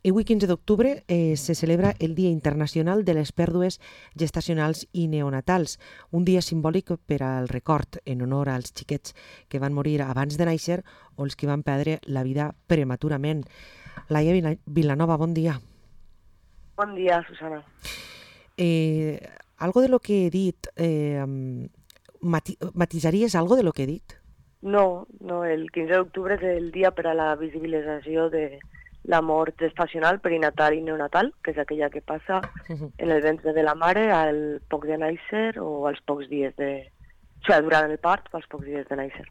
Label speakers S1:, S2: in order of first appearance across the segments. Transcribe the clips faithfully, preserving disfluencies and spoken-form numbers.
S1: Avui, quinze d'octubre, eh, se celebra el Dia Internacional de les Pèrdues Gestacionals i Neonatals, un dia simbòlic per al record en honor als xiquets que van morir abans de néixer o els que van perdre la vida prematurament. Laia Vila- Vilanova, bon dia.
S2: Bon dia, Susana.
S1: Eh, algo de lo que he dit, eh, mati matisaries algo de lo que he dit?
S2: No, no, el quinze d'octubre és el dia per a la visibilització de la mort gestacional, perinatal i neonatal, que és aquella que passa en el ventre de la mare al poc de néixer o als pocs dies de... O sigui, durant el part o als pocs dies de néixer.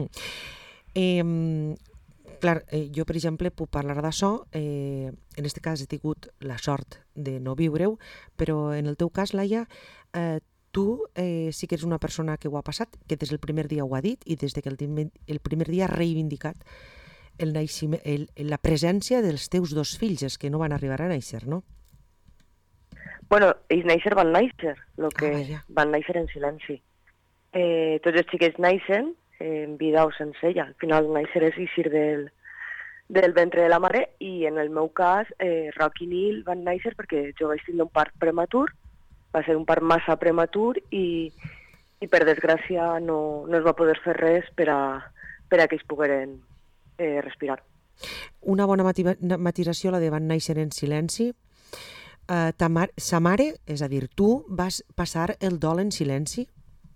S1: eh, clar, eh, jo, per exemple, puc parlar d'això. Eh, en aquest cas he tingut la sort de no viure-ho, però en el teu cas, Laia, eh, tu eh, sí que ets una persona que ho ha passat, que des del primer dia ho ha dit i des que el, el primer dia ha reivindicat el naixement, el, la presència dels teus dos fills, els que no van arribar a néixer, no?
S2: Bueno, ells néixer van néixer, el que
S1: Ah,
S2: van néixer en silenci. Eh, tots els xiquets neixen eh, en vida o sense ella. Al final, néixer és eixir del, del ventre de la mare i en el meu cas, eh, Roc i Nil van néixer perquè jo vaig tindre un part prematur, va ser un part massa prematur i, i per desgràcia no, no es va poder fer res per a, per a que ells pogueren eh, respirar.
S1: Una bona matisació, la de van néixer en silenci. Uh, ta mar sa mare, és a dir, tu vas passar el dol en silenci?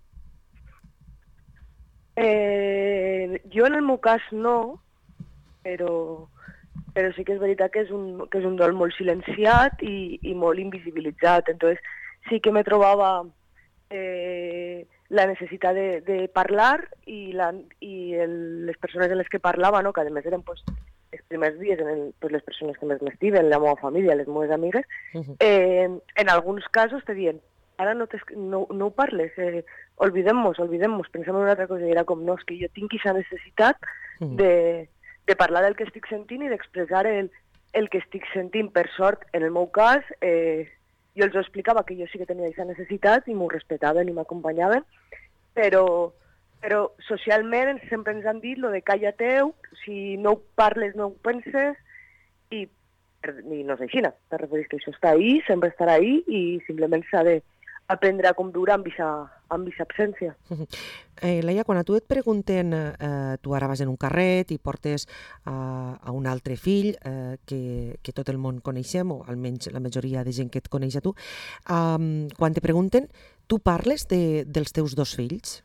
S2: Eh, jo en el meu cas no, però, però sí que és veritat que és un, que és un dol molt silenciat i, i molt invisibilitzat. Entonces sí que me trobava eh, la necessitat de, de parlar i, la, i el, les persones en les que parlava, no? Que a més eren pues, els primers dies en el, pues, les persones que més m'estimen, la meva família, les meves amigues, eh, en alguns casos te diuen ara no, no, no ho parles, eh, olvidem-nos, olvidem-nos, pensem en una altra cosa, i era com, no, és que jo tinc aquesta necessitat de, de parlar del que estic sentint i d'expressar el, el que estic sentint. Per sort, en el meu cas, eh, jo els explicava que jo sí que tenia aquesta necessitat i m'ho respectaven i m'acompanyaven, però, però socialment sempre ens han dit lo de calla teu, si no ho parles no ho penses, i, i no és així, te referís que això està ahí, sempre estarà ahí i simplement s'ha de aprendre a conviure amb aquesta absència.
S1: Eh, Laia, quan a tu et pregunten, eh, tu ara vas en un carret i portes eh, a un altre fill eh, que, que tot el món coneixem, o almenys la majoria de gent que et coneix a tu, eh, quan te pregunten, tu parles de, dels teus dos fills?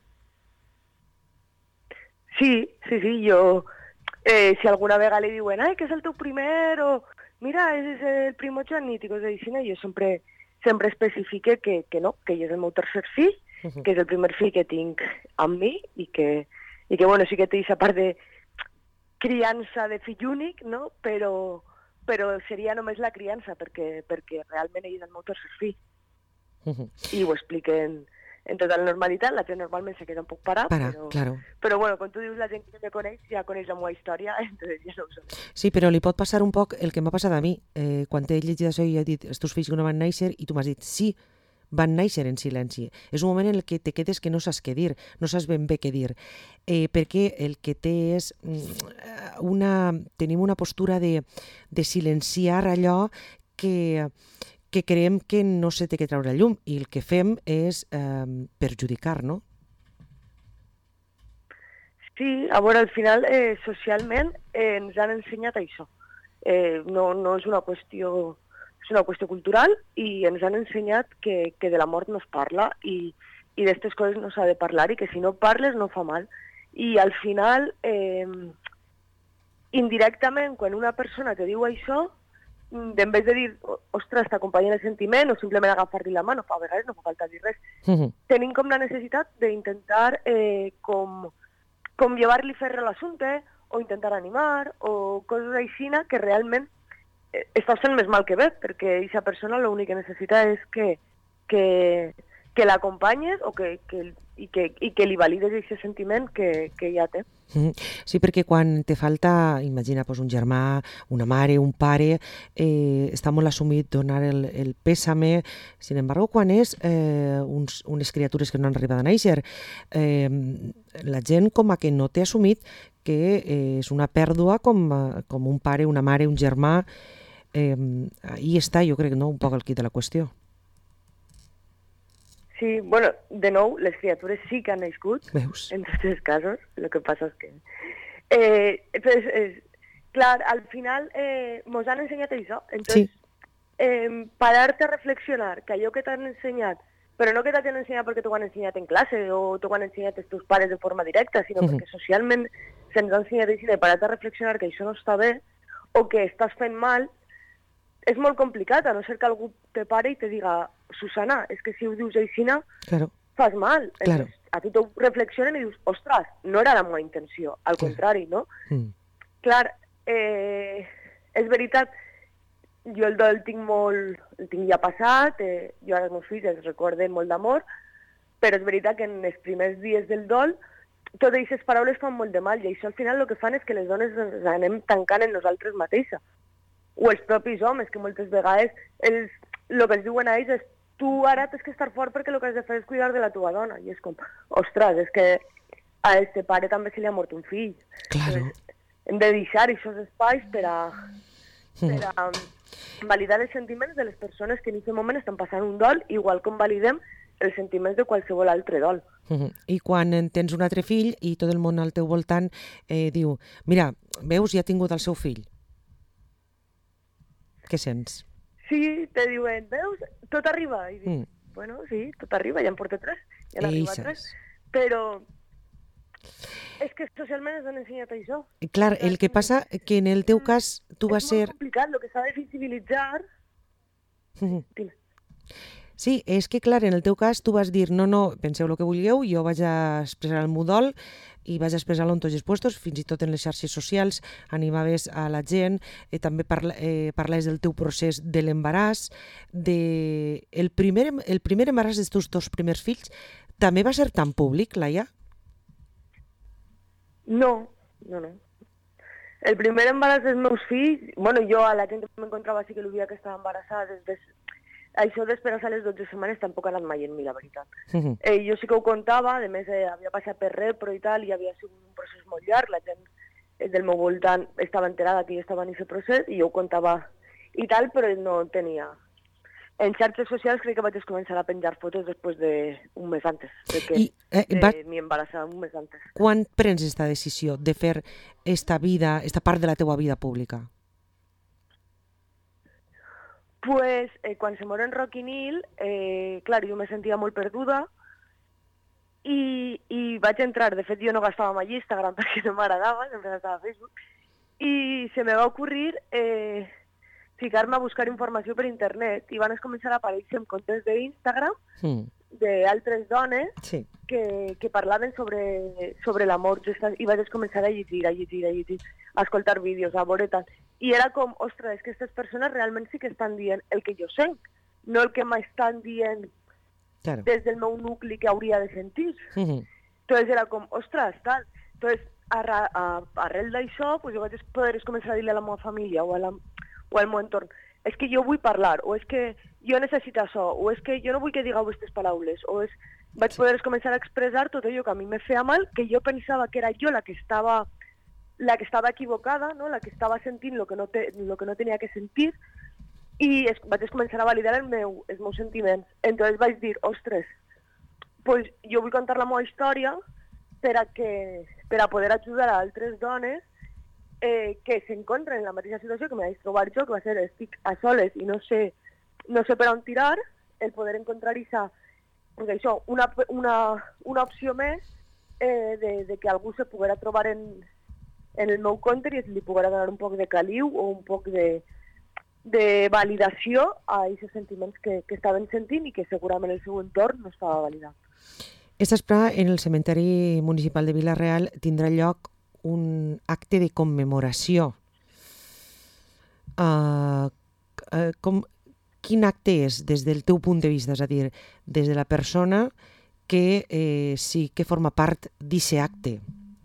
S2: Sí, sí, sí, jo, eh, si alguna vegada li diuen, ai, que és el teu primer, o mira, és el primogènit, i coses així, jo sempre... sempre especifique que, que no, que ell és el meu tercer fill, uh-huh. que és el primer fill que tinc amb mi i que, i que bueno, sí que té aquesta part de criança de fill únic, no? però, però seria només la criança, perquè, perquè realment ell és el meu tercer fill. Uh-huh. I ho expliquen en total normalitat, la gent normalment se queda un poc parat,
S1: Para,
S2: però,
S1: claro.
S2: però bueno, quan tu dius la gent que me coneix, ja coneix la meva història, entonces ja no ho sé.
S1: Sí, però li pot passar un poc el que m'ha passat a mi. Eh, quan t'he llegit això i he dit els teus fills no van néixer i tu m'has dit sí, van néixer en silenci. És un moment en el que te quedes que no saps què dir, no saps ben bé què dir, eh, perquè el que té és una... tenim una postura de, de silenciar allò que... que creiem que no se té que treure a llum i el que fem és eh, perjudicar, no?
S2: Sí, a veure, al final, eh, socialment, eh, ens han ensenyat això. Eh, no, no és una qüestió, és una qüestió cultural i ens han ensenyat que, que de la mort no es parla i, i d'aquestes coses no s'ha de parlar i que si no parles no fa mal. I al final, eh, indirectament, quan una persona te diu això, en vez de dir, ostres, t'acompanya en el sentiment o simplement agafar-li la mà, no fa, a vegades no fa falta dir res. Uh-huh. Tenim com la necessitat d'intentar eh, com, com llevar-li ferro a l'assumpte o intentar animar o coses així que realment eh, està fent més mal que bé, perquè aquesta persona l'únic que necessita és que, que, que l'acompanyes o que, que, i, que, i que li valides aquest sentiment que, que ja té.
S1: Sí, perquè quan te falta, imagina, pues, un germà, una mare, un pare, eh, està molt assumit donar el, el pèsame. Sin embargo, quan és eh, uns, unes criatures que no han arribat a néixer, eh, la gent com a que no té assumit que eh, és una pèrdua com, com un pare, una mare, un germà, Eh, ahí està, jo crec, no, un poc el quid de la qüestió.
S2: Sí, bueno, de nou, les criatures sí que han nascut,
S1: Veus?
S2: en tots els casos, el que passa és que... Eh, pues, eh, clar, al final eh, mos han ensenyat això, entonces,
S1: Sí.
S2: eh, pararte a reflexionar que allò que t'han ensenyat, però no que t'han ensenyat perquè t'ho han ensenyat en classe o t'ho han ensenyat els teus pares de forma directa, sinó uh -huh. perquè socialment se'ns ha ensenyat així de parar-te a reflexionar que això no està bé o que estàs fent mal, és molt complicat, a no ser que algú te pare i te diga, Susana, és que si ho dius així,
S1: claro.
S2: fas mal.
S1: Claro.
S2: Entonces, a tu t'ho reflexionen i dius, ostres, no era la meva intenció, al
S1: Clar.
S2: contrari, no?
S1: Mm.
S2: Clar, eh, és veritat, jo el dol el tinc molt, el tinc ja passat, eh, jo ara els meus fills els recorden molt d'amor, però és veritat que en els primers dies del dol totes aquestes paraules fan molt de mal i això al final el que fan és que les dones ens anem tancant en nosaltres mateixes. O els propis homes, que moltes vegades els, el que els diuen a ells és tu ara tens que estar fort perquè el que has de fer és cuidar de la teva dona. I és com, ostres, és que a este pare també se li ha mort un fill.
S1: Claro.
S2: Pues, hem de deixar aquests espais per a, per a validar els sentiments de les persones que en aquest moment estan passant un dol, igual com validem els sentiments de qualsevol altre dol.
S1: Uh-huh. I quan tens un altre fill i tot el món al teu voltant eh, diu, mira, veus, ja ha tingut el seu fill. Què sents?
S2: Sí, te diuen, veus, tot arriba. I dic, mm. bueno, sí, tot arriba, ja en porta tres, ja n'ha arribat tres. Però és que socialment ens han ensenyat això.
S1: Clar, el que passa que en el teu cas tu vas ser...
S2: És molt complicat, el que s'ha de visibilitzar...
S1: Uh-huh. Sí, és que clar, en el teu cas tu vas dir, no, no, penseu el que vulgueu, jo vaig a expressar el meu dol i vaig a expressar-lo en tots els puestos, fins i tot en les xarxes socials, animaves a la gent, eh, també parla, eh, parlaves del teu procés de l'embaràs, de... el, primer, el primer embaràs dels teus dos primers fills també va ser tan públic, Laia?
S2: No, no, no. El primer embaràs dels meus fills, bueno, jo a la gent que m'encontrava sí que l'havia que estava embarassada des de... Això d'esperar a les dotze setmanes tampoc ha anat mai en mi, la veritat. Uh-huh. eh, jo sí que ho contava, a més eh, havia passat per repro i tal, i havia sigut un procés molt llarg, la gent del meu voltant estava enterada que jo estava en aquest procés, i jo ho contava i tal, però no tenia... En xarxes socials crec que vaig començar a penjar fotos després d'un mes antes, de que I, eh, va... de mi embarassada un mes antes.
S1: Quan prens aquesta decisió de fer esta vida, esta part de la teua vida pública?
S2: Pues eh, quan se mor en Rocky Neal, eh, clar, jo me sentia molt perduda i, i vaig entrar, de fet jo no gastava mai Instagram perquè no m'agradava, sempre gastava Facebook, i se me va ocorrir eh, ficar-me a buscar informació per internet i van començar a aparèixer en comptes d'Instagram mm. d'altres dones sí. que, que parlaven sobre, sobre l'amor i vaig començar a llegir, a llegir, a llegir, a escoltar vídeos, a veure tant. I era com, ostres, és que aquestes persones realment sí que estan dient el que jo sent, no el que m'estan dient claro. Des del meu nucli que hauria de sentir. Uh-huh. Entonces era com, ostres, tal. Entonces, a, a, arrel d'això, pues, jo vaig poder començar a dir-li a la meva família o, a la, o al meu entorn, és que jo vull parlar, o és que jo necessito això, o és que jo no vull que digueu aquestes paraules, o és... Vaig sí. poder començar a expressar tot allò que a mi me feia mal, que jo pensava que era jo la que estava... la que estava equivocada, no? La que estava sentint el que no, te, lo que no tenia que sentir, i es, vaig començar a validar el meu, els meus sentiments. Entonces vaig dir, ostres, pues jo vull contar la meva història per a, que, per a poder ajudar a altres dones eh, que s'encontren en la mateixa situació que me vaig trobar jo, que va ser estic a soles i no sé, no sé per on tirar, el poder encontrar isa, perquè això, una, una, una opció més eh, de, de que algú se poguera trobar en en el meu compte i li poguera donar un poc de caliu o un poc de, de validació a aquests sentiments que, que estaven sentint i que segurament el seu entorn no estava validant.
S1: Esta vesprada en el cementeri municipal de Vila-real tindrà lloc un acte de commemoració. Uh, uh, com, quin acte és des del teu punt de vista? És a dir, des de la persona que eh, sí que forma part d'aquest acte.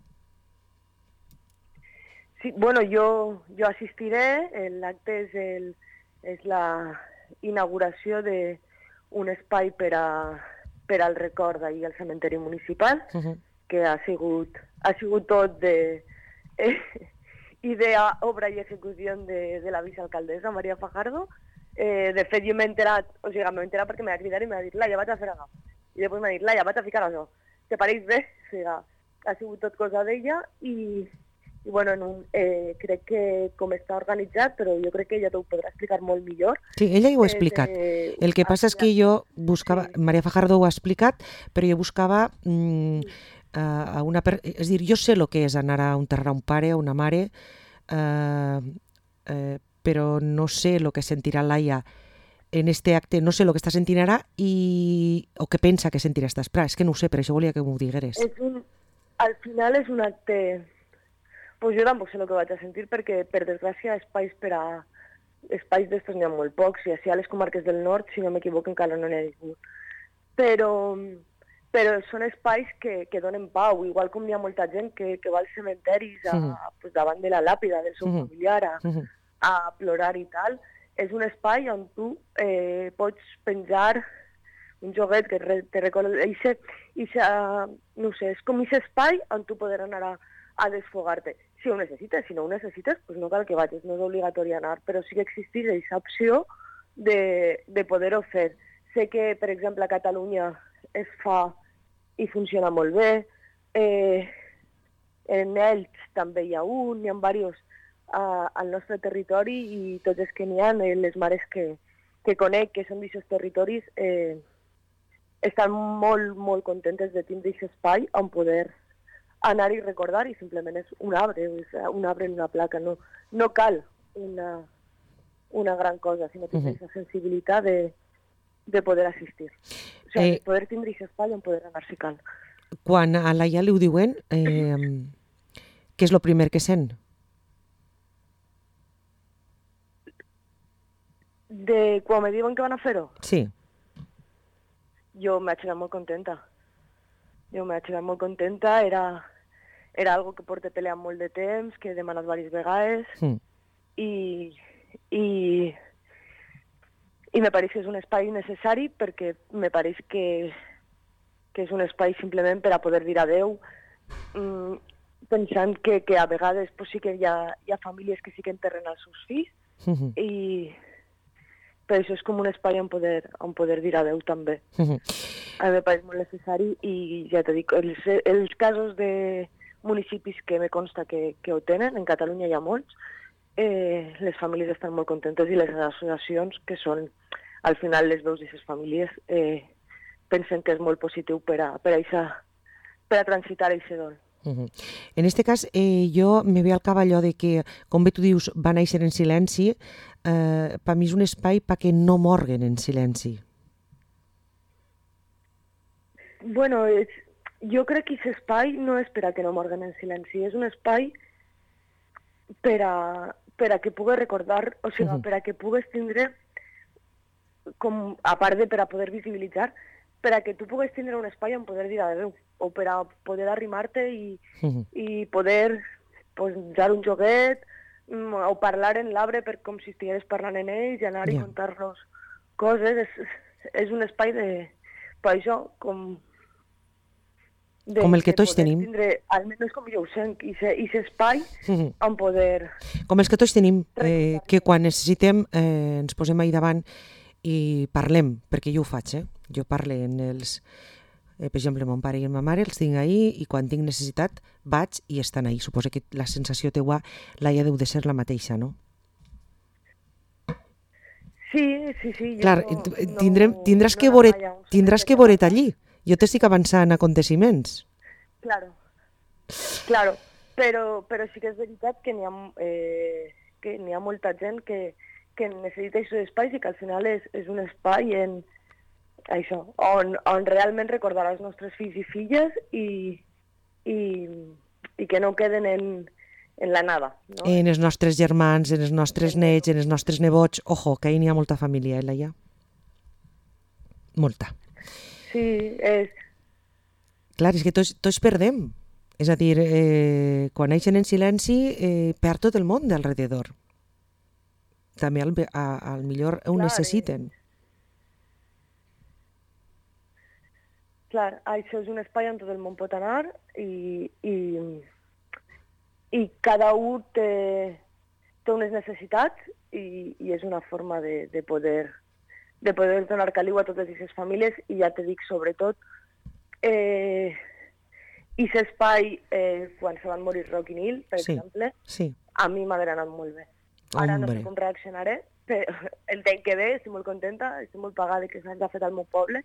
S2: Sí, bueno, jo, jo assistiré, l'acte és, el, és la inauguració d'un espai per, a, per al record d'ahir al cementeri municipal, uh-huh. que ha sigut, ha sigut tot de... Eh, idea, obra i execució de, de la vicealcaldessa, Maria Fajardo. Eh, de fet, jo m'he enterat, o sigui, m'he enterat perquè m'ha cridat i m'ha dit, Laia, vaig a fer això. I després m'ha dit, Laia, vaig a ficar això. Te pareix bé? O sigui, ha sigut tot cosa d'ella i, i bueno, en un, eh, crec que com està organitzat, però jo crec que ella t'ho podrà explicar molt millor.
S1: Sí, ella ja ho ha explicat. Eh, El que passa és que jo buscava, sí. Maria Fajardo ho ha explicat, però jo buscava mm, a una... Per... És a dir, jo sé el que és anar a enterrar un pare o una mare, eh, eh, però no sé el que sentirà Laia en este acte, no sé el que està sentint ara i... o què pensa que sentirà esta espera. És que no ho sé, per això volia que m'ho digueres.
S2: És un... Al final és un acte... Pues jo tampoc sé el que vaig a sentir perquè, per desgràcia, espais per a... espais d'estos n'hi ha molt pocs, i així a les comarques del nord, si no m'equivoco, encara no n'hi ha ningú. Però, però són espais que, que donen pau, igual com hi ha molta gent que, que va als cementaris a, mm. pues, davant de la làpida del seu mm. familiar a, mm. a plorar i tal. És un espai on tu eh, pots penjar un joguet que re, te recorda... Ixe, ixe, no sé, és com aquest espai on tu poder anar a, a desfogar-te. Si ho necessites, si no ho necessites, pues no cal que vagis, no és obligatori anar, però sí que existeix aquesta opció de, de poder-ho fer. Sé que, per exemple, a Catalunya es fa i funciona molt bé, eh, en Elx també hi ha un, hi ha diversos uh, al nostre territori i tots els que n'hi ha, eh, les mares que, que conec, que són d'aquests territoris, eh, estan molt, molt contentes de tindre aquest espai on poder anar i recordar, i simplement és un arbre, un arbre en una placa, no, no cal una, una gran cosa, sinó tindre aquesta uh -huh. sensibilitat de, de poder assistir. O sigui, eh, de poder tindre aquest espai on poder anar si cal.
S1: Quan a Laia li ho diuen, eh, què és el primer que sent?
S2: De quan me diuen que van a fer-ho?
S1: Sí.
S2: Jo m'he quedat molt contenta. Jo m'he quedat molt contenta, era, era algo que porta peleant molt de temps, que he demanat diverses vegades, mm. i, i, i me pareix que és un espai necessari perquè me pareix que, que és un espai simplement per a poder dir adeu, mm, pensant que, que a vegades pues, sí que hi ha, hi ha famílies que sí que enterren els seus fills, mm-hmm. i per això és com un espai on poder, on poder dir adeu també. Mm-hmm. A mi me pareix molt necessari i ja t'ho dic, els, els casos de municipis que me consta que, que ho tenen, en Catalunya hi ha molts, eh, les famílies estan molt contentes i les associacions, que són al final les veus d'aquestes famílies, eh, pensen que és molt positiu per a, per a, eixa, per a transitar aquest dol.
S1: Uh-huh. En este cas, eh, jo me ve al cap allò de que, com bé tu dius, va néixer en silenci, eh, per mi és un espai perquè no morguen en silenci.
S2: Bueno, és, jo crec que aquest espai no és per a que no morguen en silenci, és un espai per a, per a que pugui recordar, o sigui, uh-huh. per a que pugues tindre, com, a part de per a poder visibilitzar, per a que tu pugues tindre un espai on poder dir adeu, o per a poder arrimar-te i, uh-huh. i poder posar un joguet, o parlar en l'arbre per com si estigués parlant en ells i anar yeah. i contar-los coses. És, és un espai de... Per això, com... De,
S1: com el que tots tenim.
S2: Tindre, almenys com jo ho sent, i aquest espai uh-huh. on poder...
S1: Com els que tots tenim, eh, que quan necessitem eh, ens posem ahí davant i parlem, perquè jo ho faig, eh? Jo parle en els... Eh, per exemple, mon pare i ma mare els tinc ahí i quan tinc necessitat vaig i estan ahí. Suposo que la sensació teua, Laia, deu de ser la mateixa, no?
S2: Sí, sí, sí.
S1: Clar,
S2: no,
S1: tindrem, tindràs no que veure, tindràs que veure't allí. Jo t'estic avançant aconteciments.
S2: Claro, claro, però, però sí que és veritat que n'hi ha, eh, que n'hi ha molta gent que, que necessita aquests espais i que al final és, és un espai en això, on, on realment recordar els nostres fills i filles i, i, i que no queden en, en la nada. No?
S1: En els nostres germans, en els nostres en nets, en els nostres nebots. Ojo, que ahí n'hi ha molta família, eh, Laia? Molta.
S2: Sí, és...
S1: Clar, és que tots, tots perdem. És a dir, eh, quan neixen en silenci, eh, perd tot el món d'alrededor. També al, a, al millor ho Clar, necessiten.
S2: Clar, això és un espai on tot el món pot anar i, i, i cada un té, té unes necessitats i, i és una forma de, de poder de poder donar caliu a totes aquestes famílies i ja te dic, sobretot, eh, i aquest espai, eh, quan se van morir Roc i Nil, per
S1: Sí,
S2: exemple,
S1: sí.
S2: a mi m'ha anat molt bé. Ara no
S1: Hombre.
S2: sé com reaccionaré, però entenc que bé, estic molt contenta, estic molt pagada que s'hagi fet al meu poble,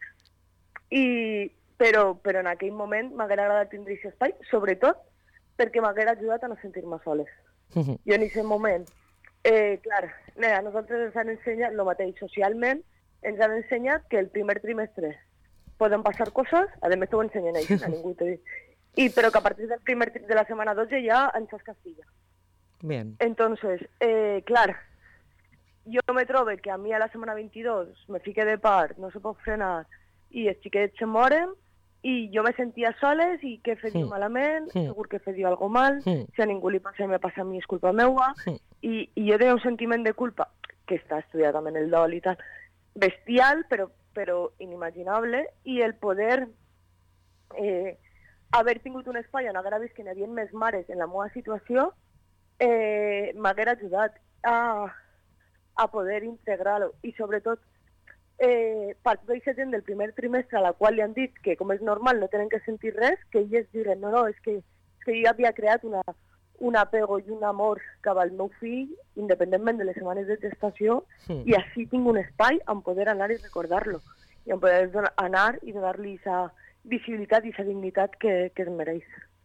S2: i, però, però en aquell moment m'haguera agradat tindre aquest espai, sobretot perquè m'haguera ajudat a no sentir-me soles.
S1: Mhm.
S2: Jo en aquest moment, eh, clar, a nosaltres ens han ensenyat el mateix socialment, ens han ensenyat que el primer trimestre poden passar coses, a més t'ho ensenyen ells, a ningú t'ho dic, i, però que a partir del primer tri- de la setmana dotze ja ens es castiga.
S1: Bien.
S2: Entonces, eh, clar, jo me trobo que a mi a la setmana vint-i-dos me fique de part, no se pot frenar, i els xiquets se moren, i jo me sentia soles, i què he fet jo
S1: Mm.
S2: malament,
S1: Mm.
S2: segur que he fet jo algo mal,
S1: Mm.
S2: si a ningú li passa, me passa a mi, és culpa meua,
S1: Mm.
S2: i, i jo tenia un sentiment de culpa, que està estudiat també en el dol i tal, bestial, però, però inimaginable, i el poder eh, haver tingut un espai on haguera vist que n'hi havia més mares en la meva situació, eh, m'haguera ajudat a, a poder integrar-ho. I sobretot, eh, per tota aquesta gent del primer trimestre a la qual li han dit que, com és normal, no tenen que sentir res, que elles diuen, no, no, és que, és que jo havia creat una, un apego i un amor cap al meu fill, independentment de les setmanes de gestació,
S1: Mm.
S2: i així tinc un espai on poder anar i recordar-lo, i on poder donar, anar i donar-li aquesta visibilitat i aquesta dignitat que, que es mereix.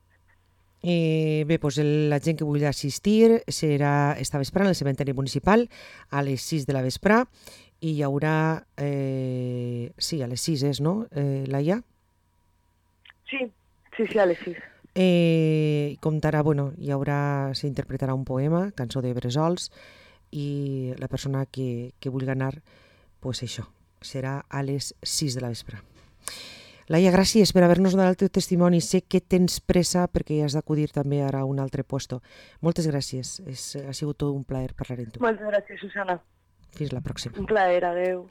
S1: Eh, bé, doncs el- la gent que vulgui assistir serà esta vesprà en el cementeri municipal a les sis de la vesprà i hi haurà... Eh, sí, a les sis és, no, eh, Laia?
S2: Sí, sí, sí, a les sis.
S1: Eh, comptarà, bueno, hi haurà, s'interpretarà un poema, cançó de Bresols, i la persona que, que vulgui anar, pues això, serà a les sis de la vespre. Laia, gràcies per haver-nos donat el teu testimoni. Sé que tens pressa perquè has d'acudir també ara a un altre puesto. Moltes gràcies. És, ha sigut tot un plaer parlar amb tu.
S2: Moltes gràcies, Susana.
S1: Fins la pròxima.
S2: Un plaer, adeu.